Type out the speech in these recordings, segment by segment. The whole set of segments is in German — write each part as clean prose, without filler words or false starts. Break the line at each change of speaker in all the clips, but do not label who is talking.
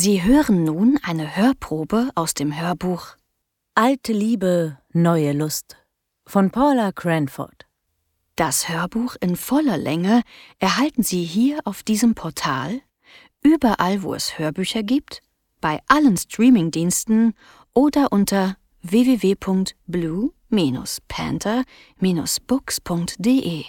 Sie hören nun eine Hörprobe aus dem Hörbuch
Alte Liebe, neue Lust von Paula Cranford.
Das Hörbuch in voller Länge erhalten Sie hier auf diesem Portal, überall wo es Hörbücher gibt, bei allen Streamingdiensten oder unter www.blue-panther-books.de.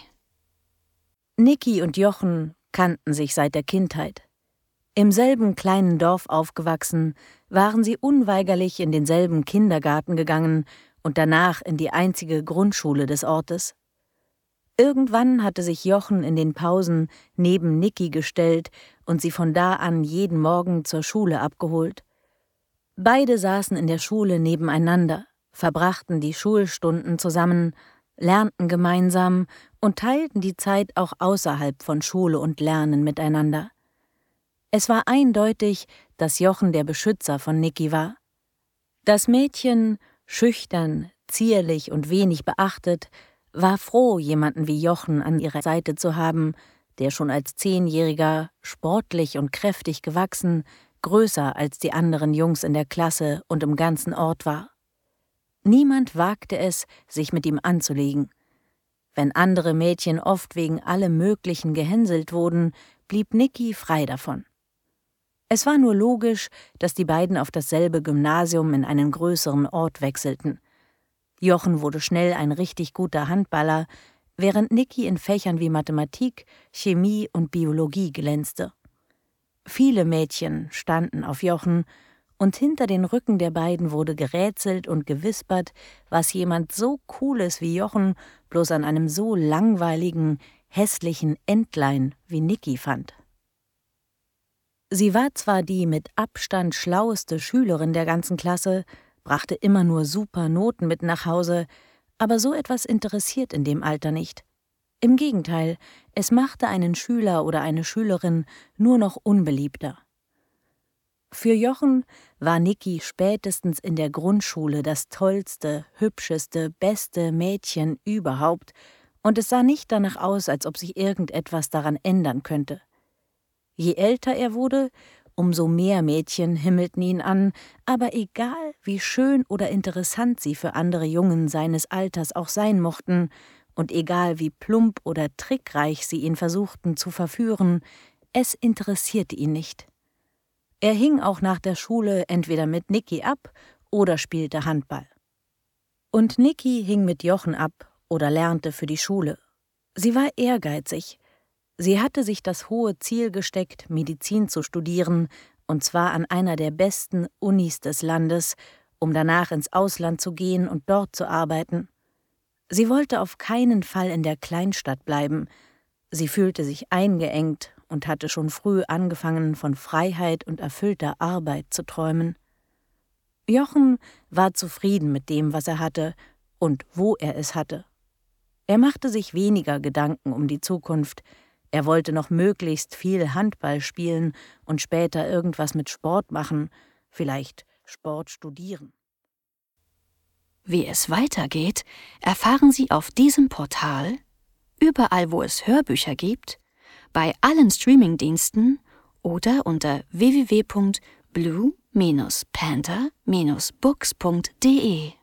Niki und Jochen kannten sich seit der Kindheit. Im selben kleinen Dorf aufgewachsen, waren sie unweigerlich in denselben Kindergarten gegangen und danach in die einzige Grundschule des Ortes. Irgendwann hatte sich Jochen in den Pausen neben Niki gestellt und sie von da an jeden Morgen zur Schule abgeholt. Beide saßen in der Schule nebeneinander, verbrachten die Schulstunden zusammen, lernten gemeinsam und teilten die Zeit auch außerhalb von Schule und Lernen miteinander. Es war eindeutig, dass Jochen der Beschützer von Niki war. Das Mädchen, schüchtern, zierlich und wenig beachtet, war froh, jemanden wie Jochen an ihrer Seite zu haben, der schon als 10-Jähriger sportlich und kräftig gewachsen, größer als die anderen Jungs in der Klasse und im ganzen Ort war. Niemand wagte es, sich mit ihm anzulegen. Wenn andere Mädchen oft wegen allem Möglichen gehänselt wurden, blieb Niki frei davon. Es war nur logisch, dass die beiden auf dasselbe Gymnasium in einen größeren Ort wechselten. Jochen wurde schnell ein richtig guter Handballer, während Niki in Fächern wie Mathematik, Chemie und Biologie glänzte. Viele Mädchen standen auf Jochen, und hinter den Rücken der beiden wurde gerätselt und gewispert, was jemand so Cooles wie Jochen bloß an einem so langweiligen, hässlichen Entlein wie Niki fand. Sie war zwar die mit Abstand schlaueste Schülerin der ganzen Klasse, brachte immer nur super Noten mit nach Hause, aber so etwas interessiert in dem Alter nicht. Im Gegenteil, es machte einen Schüler oder eine Schülerin nur noch unbeliebter. Für Jochen war Niki spätestens in der Grundschule das tollste, hübscheste, beste Mädchen überhaupt, und es sah nicht danach aus, als ob sich irgendetwas daran ändern könnte. Je älter er wurde, umso mehr Mädchen himmelten ihn an, aber egal, wie schön oder interessant sie für andere Jungen seines Alters auch sein mochten, und egal, wie plump oder trickreich sie ihn versuchten zu verführen, es interessierte ihn nicht. Er hing auch nach der Schule entweder mit Niki ab oder spielte Handball. Und Niki hing mit Jochen ab oder lernte für die Schule. Sie war ehrgeizig. Sie hatte sich das hohe Ziel gesteckt, Medizin zu studieren, und zwar an einer der besten Unis des Landes, um danach ins Ausland zu gehen und dort zu arbeiten. Sie wollte auf keinen Fall in der Kleinstadt bleiben. Sie fühlte sich eingeengt und hatte schon früh angefangen, von Freiheit und erfüllter Arbeit zu träumen. Jochen war zufrieden mit dem, was er hatte und wo er es hatte. Er machte sich weniger Gedanken um die Zukunft. Er wollte noch möglichst viel Handball spielen und später irgendwas mit Sport machen, vielleicht Sport studieren.
Wie es weitergeht, erfahren Sie auf diesem Portal, überall wo es Hörbücher gibt, bei allen Streamingdiensten oder unter www.blue-panther-books.de.